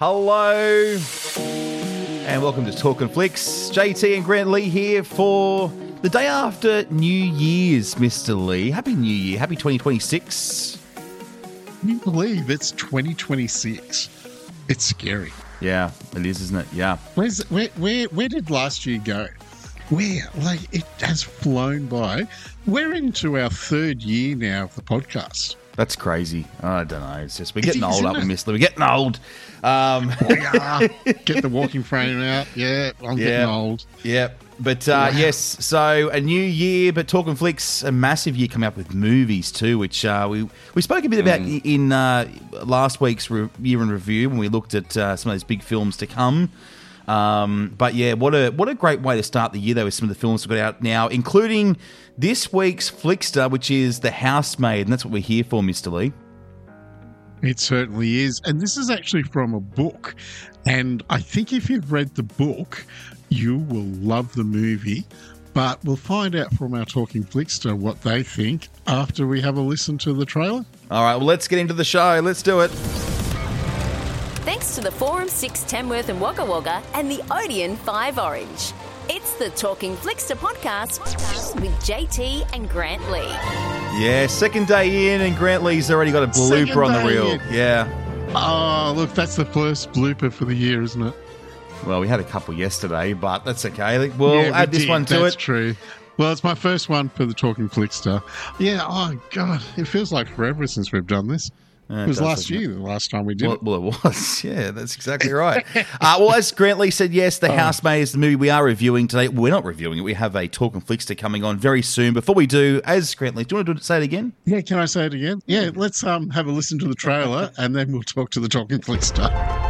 Hello, and welcome to Talking Flicks. JT and Grant Lee here for the day after New Year's, Mr. Lee. Happy New Year. Happy 2026. Can you believe it's 2026? It's scary. Yeah, it is, isn't it? Yeah. Where did last year go? It has flown by. We're into our third year now of the podcast. That's crazy. I don't know. It's just we're getting old, aren't we, Mr. Lee? We're getting old. We are. Get the walking frame out. Yeah, I'm getting old. Yep. But yes, so a new year, but Talking Flicks, a massive year coming up with movies too, which we spoke a bit about in last week's year in review when we looked at some of those big films to come. But yeah, what a great way to start the year though with some of the films we've got out now, including this week's Flickster, which is The Housemaid, and that's what we're here for, Mr. Lee. It certainly is. And this is actually from a book. And I think if you've read the book, you will love the movie. But we'll find out from our Talking Flickster what they think after we have a listen to the trailer. All right, well, let's get into the show. Let's do it. Thanks to the Forum 6 Tamworth and Wagga Wagga and the Odeon 5 Orange. It's the Talking Flickster podcast with JT and Grant Lee. Yeah, second day in and Grant Lee's already got a blooper on the reel. Yeah. Oh, look, that's the first blooper for the year, isn't it? Well, we had a couple yesterday, but that's okay. We'll add this one to That's it. true. Well, it's my first one for the Talking Flickster. Yeah, oh, God, it feels like forever since we've done this. It was last year, the last time we did it. Well, it was. Yeah, that's exactly right. Well, as Grant Lee said, yes, The Housemaid is the movie we are reviewing today. We're not reviewing it. We have a Talking Flickster coming on very soon. Before we do, as Grant Lee, do you want to say it again? Yeah, can I say it again? Yeah, let's have a listen to the trailer and then we'll talk to the Talking Flickster.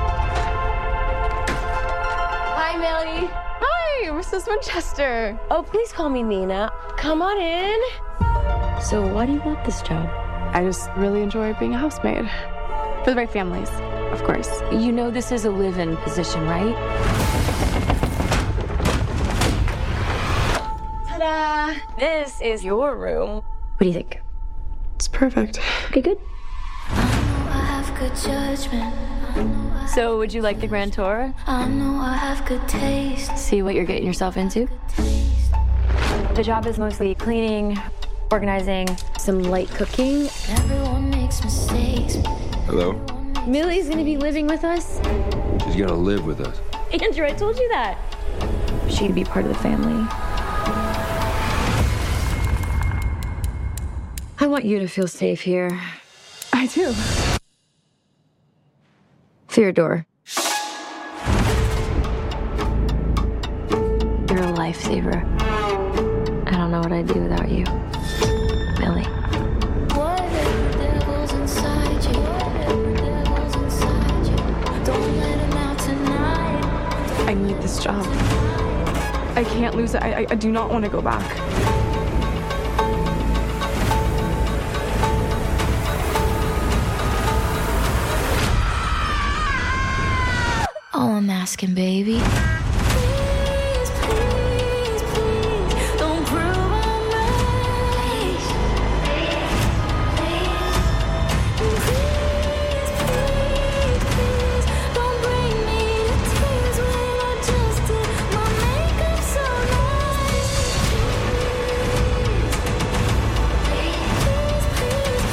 Hi, Melanie. Hi, Mrs. Winchester. Oh, please call me Nina. Come on in. So why do you want this job? I just really enjoy being a housemaid. For the right families, of course. You know this is a live-in position, right? Ta-da! This is your room. What do you think? It's perfect. Okay, good. I have good judgment. So would you like the grand tour? I know I have good taste. See what you're getting yourself into? The job is mostly cleaning, organizing, some light cooking. Everyone makes mistakes. Hello? Millie's gonna be living with us. She's gonna live with us. Andrew, I told you that. She'd be part of the family. I want you to feel safe here. I do. Theodore. You're a lifesaver. I don't know what I'd do without you. Millie. Whatever devil's inside you, whatever devil's inside you. Don't let him out tonight. I need this job. I can't lose it. I do not want to go back. All I'm asking, baby. Please, please, please, don't prove I'm right. Please, please, please, don't bring me to tears when I just did my makeup so nice. Please, please,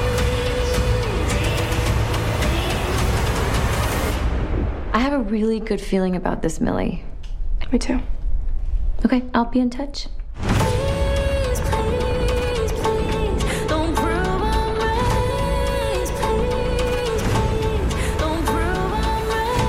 I have a really good feeling about this, Millie. Me too. Okay, I'll be in touch. please, please, please, don't prove I'm right. Please, please, don't prove I'm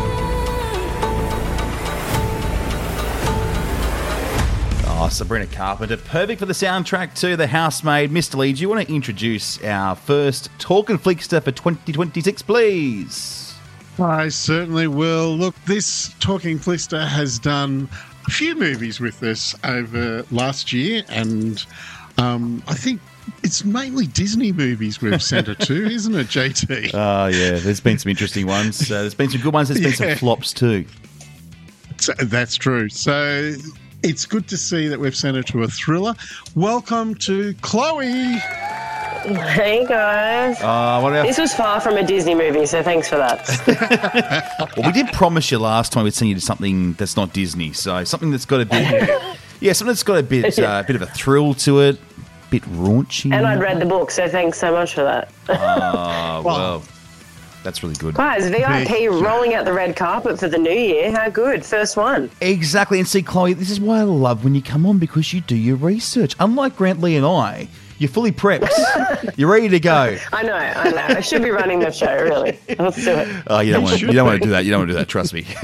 right. Oh, Sabrina Carpenter. Perfect for the soundtrack to The Housemaid. Mr. Lee, do you want to introduce our first Talking Flickster for 2026, please? I certainly will. Look, this Talking Flickster has done a few movies with us over last year, and I think it's mainly Disney movies we've sent her to, isn't it, JT? Oh, yeah. There's been some interesting ones. There's been some good ones. There's been some flops too. So, that's true. So it's good to see that we've sent her to a thriller. Welcome to Chloe. Hey guys. What else? This was far from a Disney movie, so thanks for that. Well, we did promise you last time we'd send you to something that's not Disney, so something that's got a bit, something that's got a bit of a thrill to it, a bit raunchy. And I'd read the book, so thanks so much for that. Well, that's really good. Guys, VIP rolling out the red carpet for the new year. How good? First one. Exactly, and see, Chloe, this is why I love when you come on, because you do your research. Unlike Grant Lee and I, you're fully prepped. You're ready to go. I know. I should be running the show, really. Let's do it. Oh, you don't want to do that. You don't want to do that. Trust me.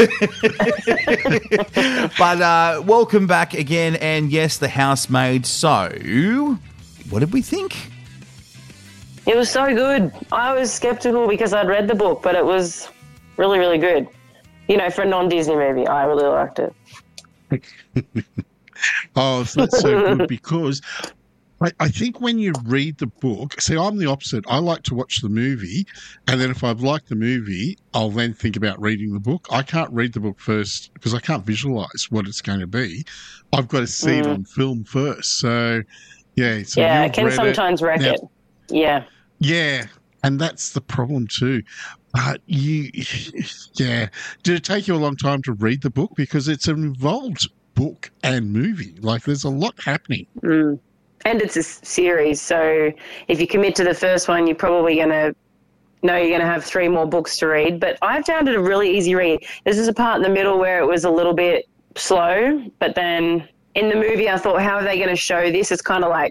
But welcome back again, and yes, The Housemaid. So, what did we think? It was so good. I was skeptical because I'd read the book, but it was really, really good. You know, for a non-Disney movie, I really liked it. Oh, that's so good because I think when you read the book, see, I'm the opposite. I like to watch the movie, and then if I've liked the movie, I'll then think about reading the book. I can't read the book first because I can't visualize what it's going to be. I've got to see it on film first. So, yeah. So yeah, it can sometimes wreck it. Yeah. Yeah, and that's the problem too. But did it take you a long time to read the book? Because it's an involved book and movie. Like, there's a lot happening. And it's a series, so if you commit to the first one, you're probably going to know you're going to have 3 more books to read. But I found it a really easy read. This is a part in the middle where it was a little bit slow, but then in the movie I thought, how are they going to show this? It's kind of like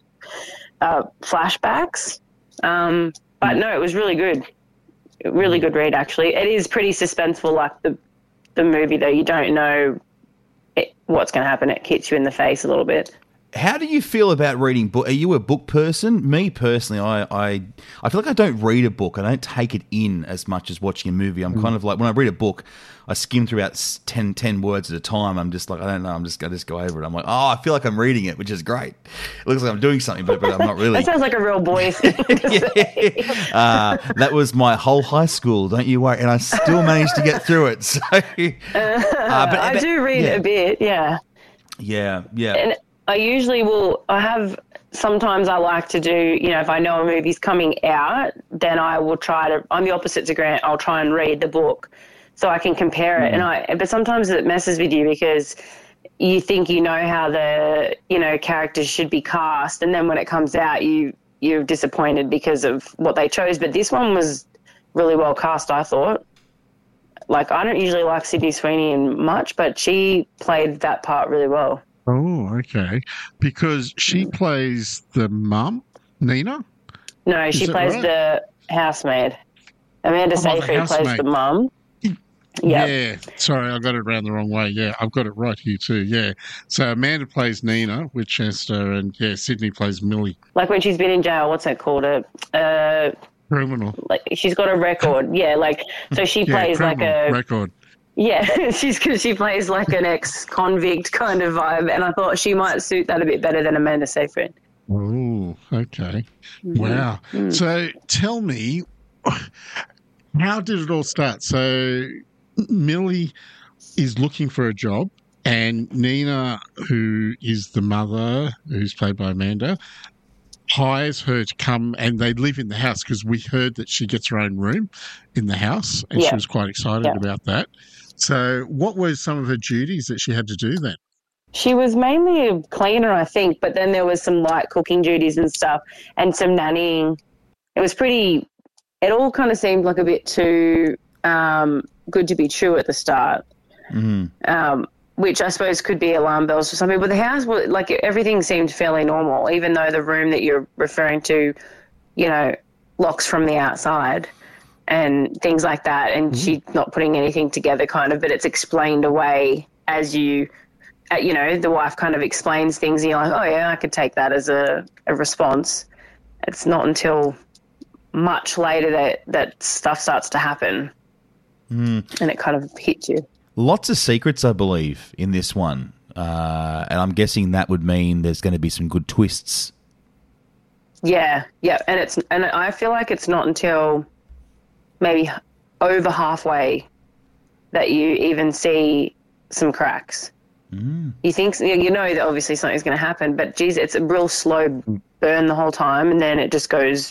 flashbacks. But no, it was really good. Really good read, actually. It is pretty suspenseful, like the movie, though. You don't know what's going to happen. It hits you in the face a little bit. How do you feel about reading book? Are you a book person? Me personally, I feel like I don't read a book. I don't take it in as much as watching a movie. I'm kind of like, when I read a book, I skim through about 10 words at a time. I'm just like, I don't know. I just go over it. I'm like, oh, I feel like I'm reading it, which is great. It looks like I'm doing something, but I'm not really. That sounds like a real boy thing to say. That was my whole high school, don't you worry. And I still managed to get through it. So, I do read a bit, yeah. Yeah. And I usually sometimes I like to do, you know, if I know a movie's coming out, then I will I'm the opposite to Grant. I'll try and read the book so I can compare it. But sometimes it messes with you because you think you know how the, you know, characters should be cast. And then when it comes out, you're disappointed because of what they chose. But this one was really well cast, I thought. Like, I don't usually like Sydney Sweeney much, but she played that part really well. Oh, okay. Because she plays the mum, Nina? No, she plays the housemaid. Amanda Seyfried plays the mum. Yep. Yeah. Sorry, I got it around the wrong way. Yeah, I've got it right here too. Yeah. So Amanda plays Nina Winchester, and Sydney plays Millie. Like when she's been in jail, what's that called? Criminal. Like she's got a record. Yeah, like so she plays like a record. Yeah, she plays like an ex-convict kind of vibe, and I thought she might suit that a bit better than Amanda Seyfried. Oh, okay. Wow. So tell me, how did it all start? So Millie is looking for a job, and Nina, who is the mother, who's played by Amanda, hires her to come, and they live in the house because we heard that she gets her own room in the house, and she was quite excited about that. So what were some of her duties that she had to do then? She was mainly a cleaner, I think, but then there was some light cooking duties and stuff and some nannying. It all kind of seemed like a bit too good to be true at the start, which I suppose could be alarm bells for some people. But the house, like everything seemed fairly normal, even though the room that you're referring to, you know, locks from the outside and things like that, and she's not putting anything together kind of, but it's explained away as you know, the wife kind of explains things and you're like, oh yeah, I could take that as a response. It's not until much later that stuff starts to happen and it kind of hits you. Lots of secrets, I believe, in this one. And I'm guessing that would mean there's going to be some good twists. Yeah. And I feel like it's not until maybe over halfway that you even see some cracks. You think, you know that obviously something's going to happen, but geez, it's a real slow burn the whole time, and then it just goes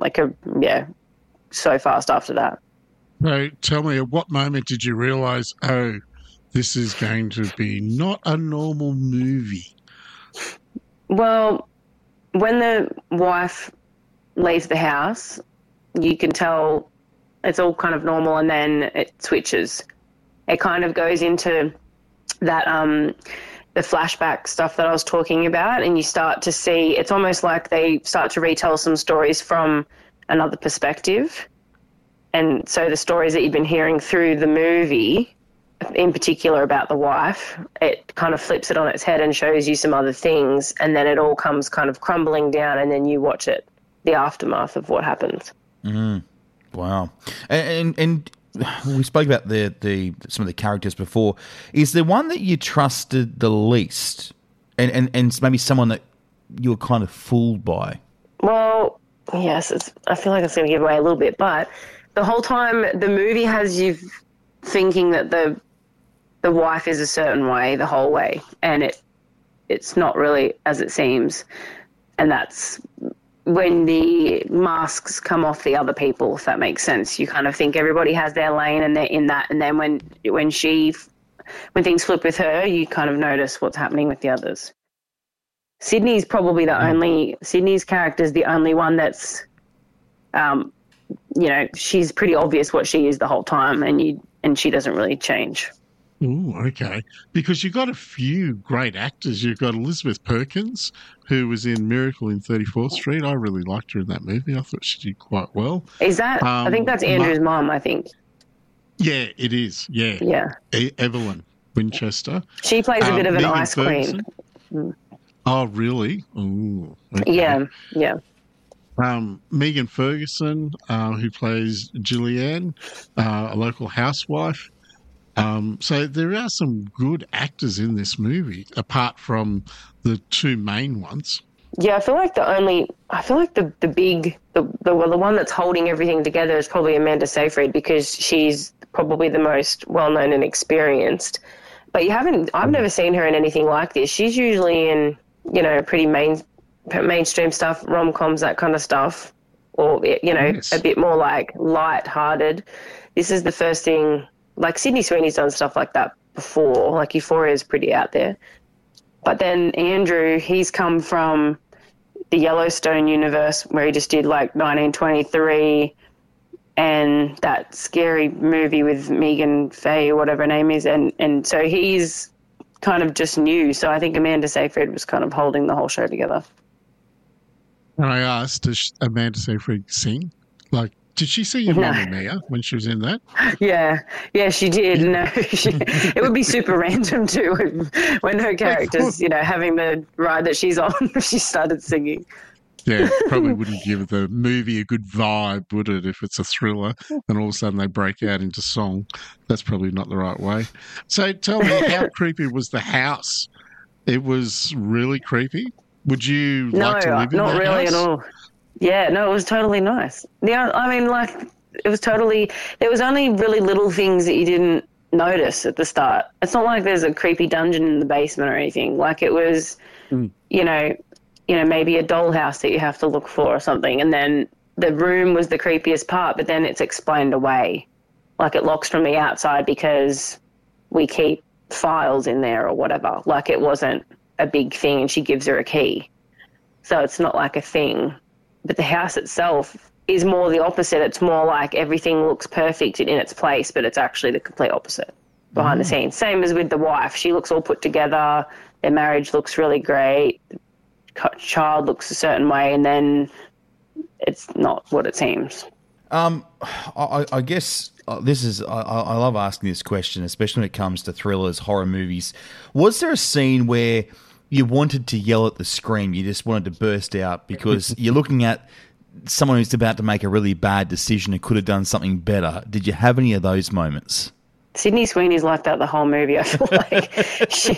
so fast after that. So tell me, at what moment did you realise, oh, this is going to be not a normal movie? Well, when the wife leaves the house, you can tell it's all kind of normal, and then it switches. It kind of goes into that the flashback stuff that I was talking about, and you start to see, it's almost like they start to retell some stories from another perspective. And so the stories that you've been hearing through the movie, in particular about the wife, it kind of flips it on its head and shows you some other things, and then it all comes kind of crumbling down, and then you watch it, the aftermath of what happens. Wow. And we spoke about the some of the characters before. Is there one that you trusted the least, and maybe someone that you were kind of fooled by? Well, yes, I feel like it's going to give away a little bit, but the whole time the movie has you thinking that the wife is a certain way the whole way, and it's not really as it seems, and that's when the masks come off the other people, if that makes sense. You kind of think everybody has their lane and they're in that, and then when things flip with her, you kind of notice what's happening with the others. Sydney's probably Sydney's character is the only one that's, she's pretty obvious what she is the whole time, and she doesn't really change. Ooh, okay. Because you've got a few great actors. You've got Elizabeth Perkins, who was in Miracle in 34th Street. I really liked her in that movie. I thought she did quite well. Is that? I think that's Andrew's mom, I think. Yeah, it is. Yeah. Yeah. Evelyn Winchester. She plays a bit of an Megan ice Ferguson. queen. Oh, really? Ooh, okay. Yeah. Megan Ferguson, who plays Julianne, a local housewife. So there are some good actors in this movie, apart from the two main ones. Yeah, I feel like the one that's holding everything together is probably Amanda Seyfried, because she's probably the most well-known and experienced. But I've never seen her in anything like this. She's usually in, pretty mainstream stuff, rom-coms, that kind of stuff, or, Yes. a bit more like light-hearted. This is the first thing. Like, Sydney Sweeney's done stuff like that before. Like, Euphoria is pretty out there. But then Andrew, he's come from the Yellowstone universe, where he just did, like, 1923 and that scary movie with Megan Faye or whatever her name is. And so he's kind of just new. So I think Amanda Seyfried was kind of holding the whole show together. And I asked, does Amanda Seyfried sing? Like, did she sing in Mamma Mia when she was in that? Yeah, she did. No, it would be super random too when her character's, having the ride that she's on, she started singing. Yeah, probably wouldn't give the movie a good vibe, would it, if it's a thriller and all of a sudden they break out into song? That's probably not the right way. So tell me, how creepy was the house? It was really creepy? Would you like to live in that house? No, not really at all. Yeah, no, it was totally nice. There was only really little things that you didn't notice at the start. It's not like there's a creepy dungeon in the basement or anything. Like, it was, maybe a dollhouse that you have to look for or something. And then the room was the creepiest part, but then it's explained away. Like, it locks from the outside because we keep files in there or whatever. Like, it wasn't a big thing and she gives her a key. So it's not like a thing. But the house itself is more the opposite. It's more like everything looks perfect in its place, but it's actually the complete opposite behind the scenes. Same as with the wife. She looks all put together. Their marriage looks really great. The child looks a certain way, and then it's not what it seems. I guess this is. I love asking this question, especially when it comes to thrillers, horror movies. Was there a scene where you wanted to yell at the screen? You just wanted to burst out because you're looking at someone who's about to make a really bad decision and could have done something better. Did you have any of those moments? Sydney Sweeney's like that the whole movie, I feel like. She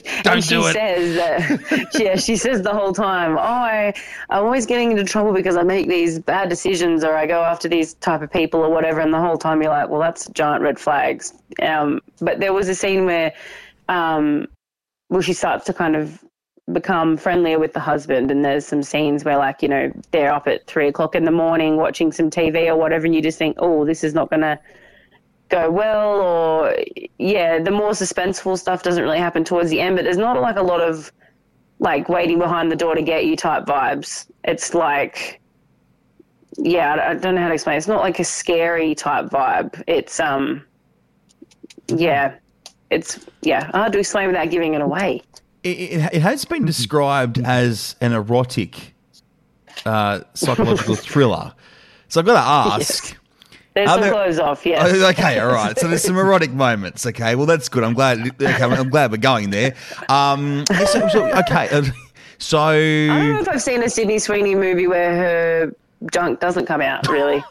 says the whole time, I'm always getting into trouble because I make these bad decisions or I go after these type of people or whatever, and the whole time you're like, well, that's giant red flags. But there was a scene where she starts to kind of become friendlier with the husband, and there's some scenes where, like, you know, they're up at 3:00 in the morning watching some TV or whatever, and you just think, oh, this is not going to go well. Or the more suspenseful stuff doesn't really happen towards the end, but there's not like a lot of like waiting behind the door to get you type vibes. It's like, I don't know how to explain. It's not like a scary type vibe. It's hard to explain without giving it away. It has been described as an erotic psychological thriller. So I've got to ask. Yes. There's some clothes off, yes. Okay, all right. So there's some erotic moments. Okay, well, that's good. I'm glad we're going there. Okay. So I don't know if I've seen a Sydney Sweeney movie where her junk doesn't come out, really.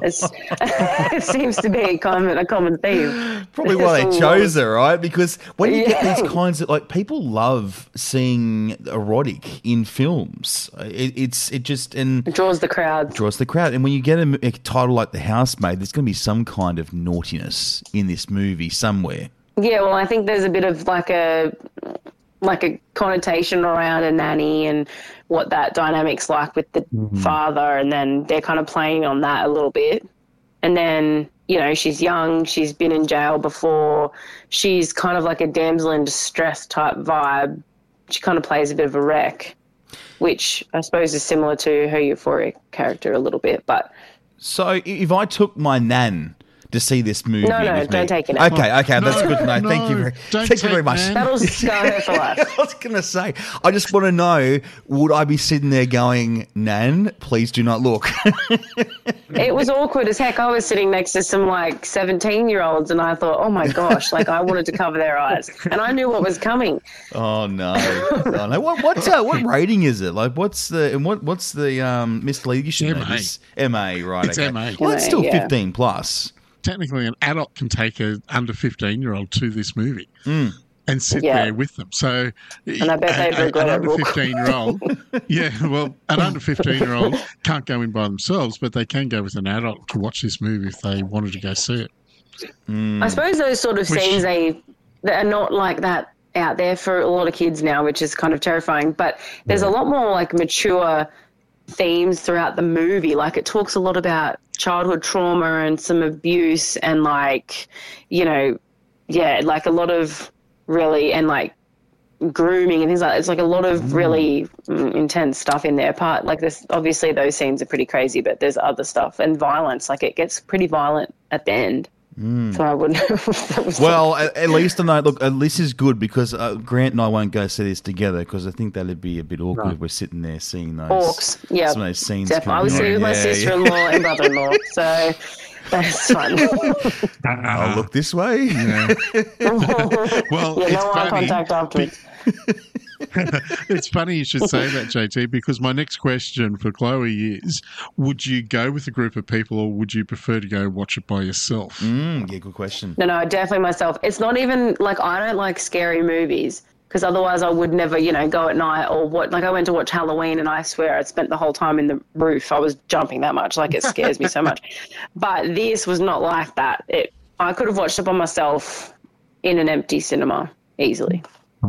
It seems to be a common theme. Probably why they chose her, right? Because when you get these kinds of, like, people love seeing erotic in films. It draws the crowd. And when you get a title like The Housemaid, there's going to be some kind of naughtiness in this movie somewhere. Yeah, well, I think there's a bit of like a connotation around a nanny and what that dynamic's like with the father, and then they're kind of playing on that a little bit. And then, you know, she's young, she's been in jail before, she's kind of like a damsel in distress type vibe. She kind of plays a bit of a wreck, which I suppose is similar to her Euphoria character a little bit. But so if I took my nan to see this movie. No, don't take it. Okay, that's good to know. Thank you very much. That'll scar her for life. I was going to say, I just want to know, would I be sitting there going, Nan, please do not look? It was awkward as heck. I was sitting next to some like 17-year-olds and I thought, oh my gosh, like I wanted to cover their eyes. And I knew what was coming. Oh no. What rating is it? Like what's the misleading? You should know this. MA, right? It's MA. Well, it's still 15 plus. Technically, an adult can take a under 15-year-old to this movie and sit there with them. So, and I bet they'd regret an under 15-year-old, an under 15-year-old can't go in by themselves, but they can go with an adult to watch this movie if they wanted to go see it. I suppose those sort of scenes they are not like that out there for a lot of kids now, which is kind of terrifying. But there's a lot more like mature themes throughout the movie. Like it talks a lot about childhood trauma and some abuse and like, you know, like a lot of really, and like grooming and things like that. It's like a lot of really intense stuff in there. Like this, obviously those scenes are pretty crazy, but there's other stuff and violence. Like it gets pretty violent at the end. So I wouldn't. At least I know. Look, this is good because Grant and I won't go see this together because I think that'd be a bit awkward if we're sitting there seeing those orcs. Yeah, some of those scenes. Definitely. I was sitting with my sister-in-law and brother-in-law, so that's fun. I'll look this way. Yeah. Well, no eye contact afterwards. It's funny you should say that, JT, because my next question for Chloe is, would you go with a group of people or would you prefer to go watch it by yourself? Good question. No, definitely myself. It's not even like I don't like scary movies because otherwise I would never, go at night or what. Like I went to watch Halloween and I swear I'd spent the whole time in the roof. I was jumping that much. Like it scares me so much. But this was not like that. I could have watched it by myself in an empty cinema easily.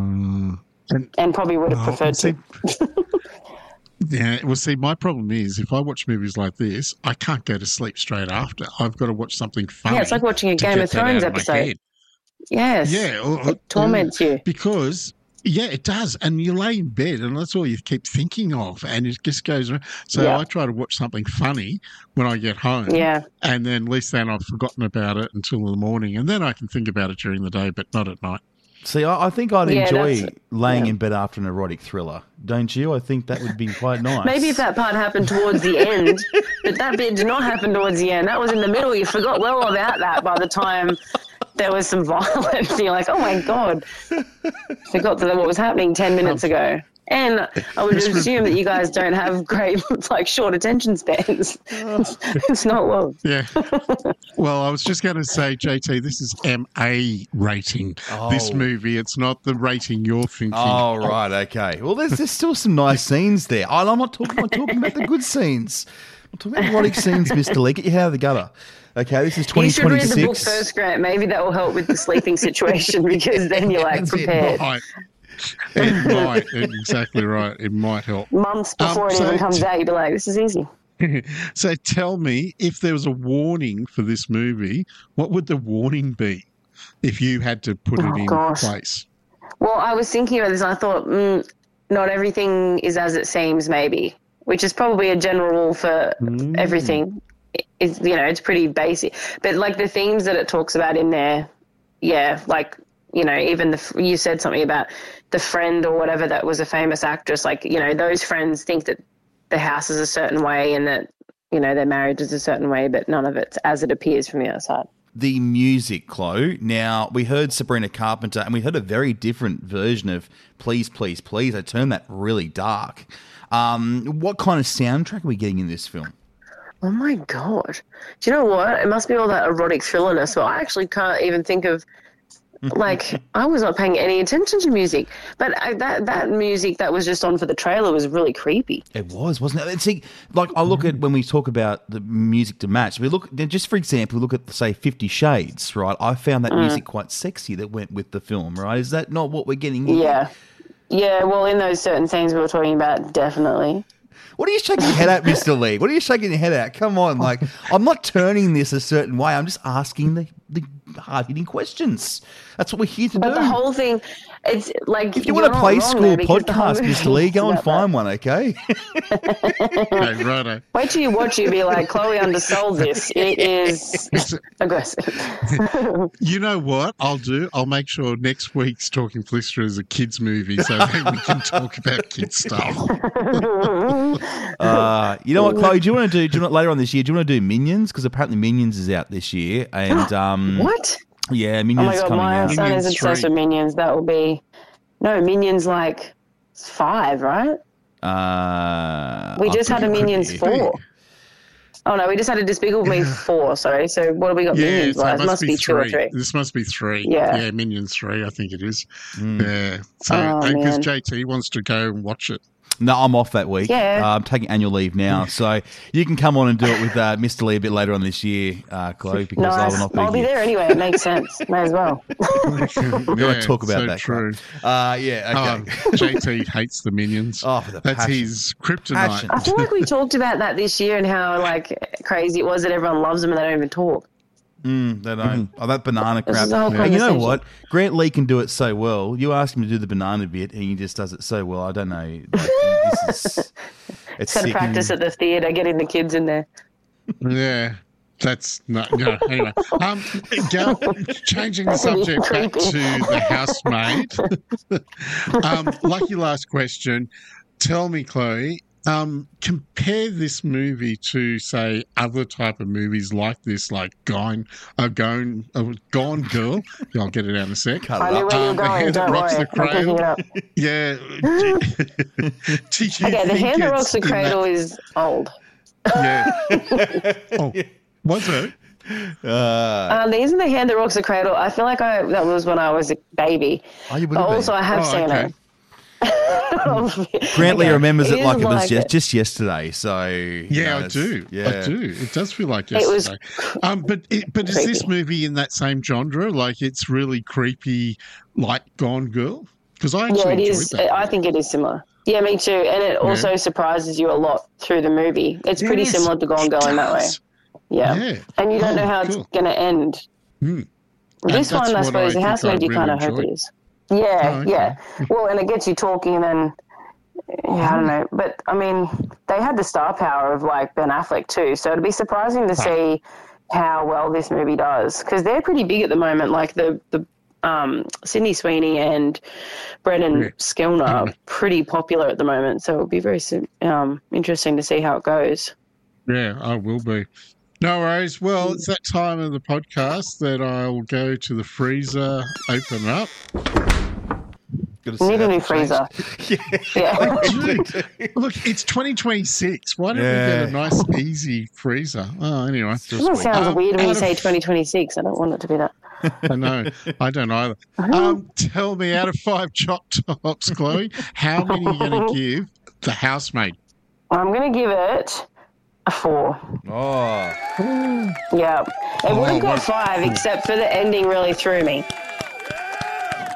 And probably would have preferred to. Yeah, well, see, my problem is if I watch movies like this, I can't go to sleep straight after. I've got to watch something funny. Yeah, it's like watching a Game of Thrones episode. Yes. Yeah. It torments you. Because, it does. And you lay in bed and that's all you keep thinking of. And it just goes around. So I try to watch something funny when I get home. Yeah. And then at least then I've forgotten about it until the morning. And then I can think about it during the day, but not at night. See, I think I'd enjoy laying in bed after an erotic thriller, don't you? I think that would be quite nice. Maybe if that part happened towards the end, but that bit did not happen towards the end. That was in the middle. You forgot well about that by the time there was some violence. You're like, oh, my God. Forgot what was happening 10 minutes ago. And I would assume that you guys don't have great, short attention spans. It's not well. Yeah. Well, I was just going to say, JT, this is MA rating. This movie. It's not the rating you're thinking. Oh, right. Okay. Well, there's still some nice scenes there. I'm not talking about the good scenes. I'm talking about erotic scenes, Mr. Lee. Get your head out of the gutter. Okay, this is 2026. You should read the book first, Grant. Maybe that will help with the sleeping situation because then you're prepared. Right. It might. Exactly right. It might help. Months before it even comes out, you'd be like, this is easy. So tell me, if there was a warning for this movie, what would the warning be if you had to put it in place? Well, I was thinking about this and I thought, not everything is as it seems, maybe, which is probably a general rule for everything. It's pretty basic. But, like, the themes that it talks about in there, yeah, like, even you said something about the friend or whatever that was a famous actress, like, those friends think that the house is a certain way and that, their marriage is a certain way, but none of it's as it appears from the outside. The music, Chloe. Now, we heard Sabrina Carpenter and we heard a very different version of Please, Please, Please. They turned that really dark. What kind of soundtrack are we getting in this film? Oh, my God. Do you know what? It must be all that erotic thrillerness. Well, I actually can't even think of, like, I was not paying any attention to music. But that music that was just on for the trailer was really creepy. It was, wasn't it? See, like, I look at when we talk about the music to match, we look, just for example, look at, say, 50 Shades, right? I found that music quite sexy that went with the film, right? Is that not what we're getting here? Yeah. Yeah, well, in those certain scenes we were talking about, definitely. What are you shaking your head at, Mr. Lee? What are you shaking your head at? Come on, like, I'm not turning this a certain way. I'm just asking the hard-hitting questions. That's what we're here to do. But the whole thing, it's like... If you want to play school podcast, Mr. Lee, go and find one, okay? Okay, righto. Wait till you watch it, you'll be like, Chloe undersold this. It is aggressive. You know what I'll do? I'll make sure next week's Talking Flister is a kids' movie so that we can talk about kids' stuff. You know what, Chloe? Do you want to do later on this year? Do you want to do Minions? Because apparently Minions is out this year, and what? Yeah, Minions is coming out. My son is obsessed with Minions. That will be Minions like 5, right? We just had a Minions 4. Oh no, we just had a Despicable Me 4. Sorry. So what have we got? Minions? So it must be 2 or 3. This must be 3. Yeah, Minions 3. I think it is. Yeah. So because JT wants to go and watch it. No, I'm off that week. Yeah. I'm taking annual leave now. So you can come on and do it with Mr. Lee a bit later on this year, Chloe, because I will not be I'll be there anyway. It makes sense. May as well. We're going to talk about that. True. Okay. JT hates the Minions. Oh, for the That's passion. his kryptonite. Passion. I feel like we talked about that this year and how like crazy it was that everyone loves them and they don't even talk. They don't. Oh, that banana crap. is the whole And you know conversation. what? Grant Lee can do it so well. You ask him to do the banana bit, and he just does it so well. I don't know. Like, it's Got to sick. practice at the theatre, getting the kids in there. Yeah. That's not, no, anyway. Changing the subject back to the housemaid. Lucky last question. Tell me, Chloe, compare this movie to, say, other type of movies like this, like Gone Girl. I'll get it out in a sec. I knew where you were The going. Hand That Don't Rocks worry. the I'm picking it Cradle. up. Yeah. Okay, The Hand That Rocks the Cradle is old. Yeah. Oh, was it? Isn't The Hand That Rocks the Cradle? I feel like that was when I was a baby. Oh, you would But have also, been. I have seen okay. it. Grant Lee Okay, remembers it like it was like just yesterday. So Yeah, I do. Yeah. I do. It does feel like It was yesterday. But is this creepy. movie in that same genre? Like it's really creepy, like Gone Girl? Because I actually Yeah, it enjoyed is. that. I think it is similar. Yeah, me too. And it also surprises you a lot through the movie. It's pretty Yes, similar to Gone Girl in that way. does. Yeah. Yeah. And you don't Oh, know how cool. it's going to end. And This that's one, I what suppose, the think housemaid, you really kind of hope enjoyed. it is. Yeah, Oh, okay. yeah. Well, and it gets you talking and then, I don't know. But, I mean, they had the star power of, like, Ben Affleck too. So it'd be surprising to see how well this movie does. Because they're pretty big at the moment. Like, the Sydney Sweeney and Brendan Skilner are pretty popular at the moment. So it'll be very interesting to see how it goes. Yeah, I will be. No worries. Well, it's that time of the podcast that I'll go to the freezer, open it up. Gotta We need say a new that freezer. Yeah. Yeah. Look, it's 2026. Why don't we get a nice, easy freezer? Oh, anyway. It sounds weird when you out say of- 2026. I don't want it to be that. I know. I don't either. Tell me, out of 5 chop tops, Chloe, how many are you going to give The Housemaid? I'm going to give it a 4. Oh. Yeah. It would have got what- 5, except for the ending really threw me.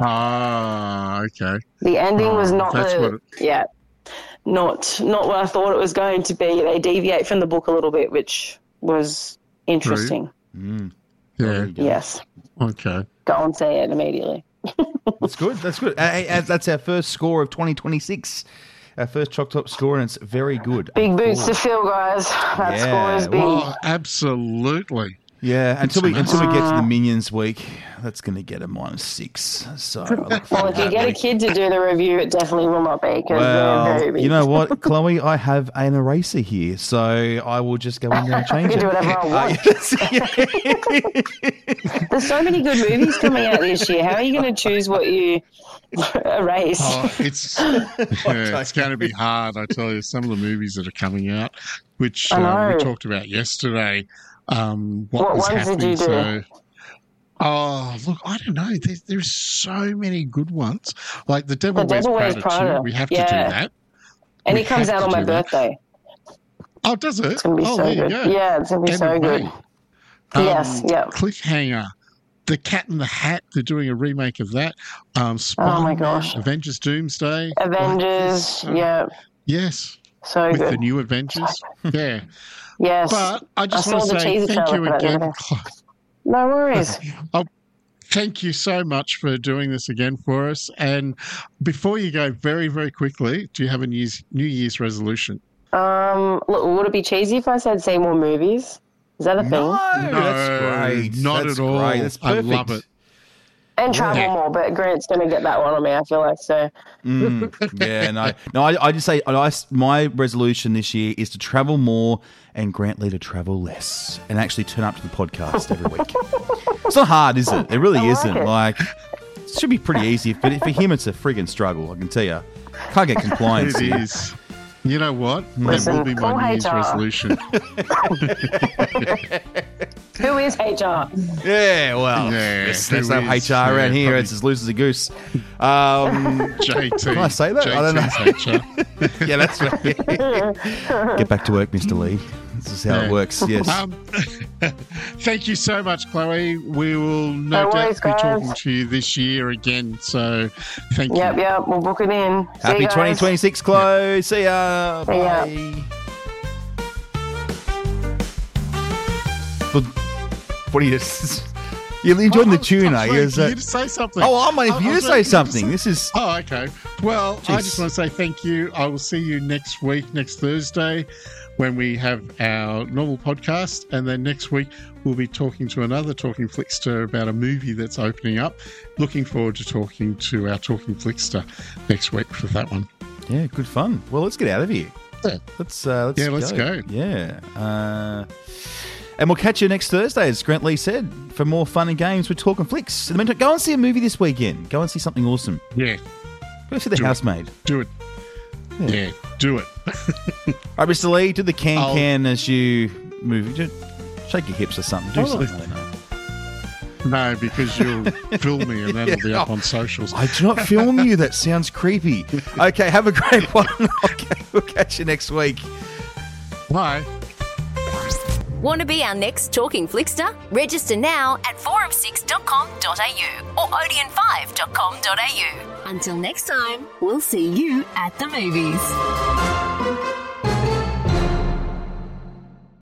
Ah, okay. The ending was not that's what not what I thought it was going to be. They deviate from the book a little bit, which was interesting. Yeah. Yes. Okay. Go and see it immediately. That's good. That's good. That's our first score of 2026. Our first Choc Top score, and it's very good. Big boots to fill, guys. That score is big. Oh, absolutely. Yeah, until we get to the Minions week, that's going to get a -6. So, well, if you get a kid to do the review, it definitely will not be because they're very big. You know what, Chloe? I have an eraser here, so I will just go in there and change I can do whatever I want. There's so many good movies coming out this year. How are you going to choose what you erase? Oh, it's going to be hard, I tell you. Some of the movies that are coming out, which we talked about yesterday. What was ones happening? did you do? Look, I don't know. There's so many good ones. Like The Devil Wears Prada 2. We have to do that. And it comes out on my birthday. Oh, does it? It's going to be so there good. you go. Yeah, it's going to be so good. Yes, yeah. Cliffhanger. The Cat in the Hat. They're doing a remake of that. Spider-Man, oh my gosh. Avengers Doomsday. Avengers, yeah. Yes. So with good. the new Avengers. Yeah. Yes. But I just want to say thank you again. No worries. Thank you so much for doing this again for us. And before you go, very, very quickly, do you have a New Year's resolution? Look, would it be cheesy if I said see more movies? Is that a thing? No, that's great. Not that's at all. Great. That's perfect. I love it. And travel more, but Grant's going to get that one on me, I feel like. So. I just say my resolution this year is to travel more and Grant Lee to travel less and actually turn up to the podcast every week. It's not hard, is it? It really isn't. It should be pretty easy, but for him it's a friggin' struggle, I can tell you. Can't get compliance. It is. You know what? Listen, that will be my New Year's resolution. Who is HR? Yeah, well, that's no HR around here. It's as loose as a goose. JT. Can I say that? I don't know. HR. Yeah, that's right. Get back to work, Mr. Lee. This is how it works. Yes. Thank you so much, Chloe. We will no doubt be talking to you this year again. So thank you. Yep. We'll book it in. Happy 2026, Chloe. Yep. See ya. See ya. Bye. But what are you? You enjoyed the tune, are you? You to say something. Oh, I'm waiting for you to say something. This is. Oh, okay. Well, I just want to say thank you. I will see you next week, next Thursday, when we have our normal podcast. And then next week, we'll be talking to another Talking Flickster about a movie that's opening up. Looking forward to talking to our Talking Flickster next week for that one. Yeah, good fun. Well, let's get out of here. Yeah. Let's go. Yeah. And we'll catch you next Thursday, as Grant Lee said, for more fun and games with Talking Flicks. In the meantime, go and see a movie this weekend. Go and see something awesome. Yeah. Go see The Housemaid. Do it. Yeah, do it. All right, Mr. Lee, do the can as you move. Just shake your hips or something. Do something. I don't know. No, because you'll film me and that'll be up on socials. I do not film you. That sounds creepy. Okay, have a great one. Okay, we'll catch you next week. Bye. Want to be our next Talking Flickster? Register now at 4of6.com.au or odeon5.com.au. Until next time, we'll see you at the movies.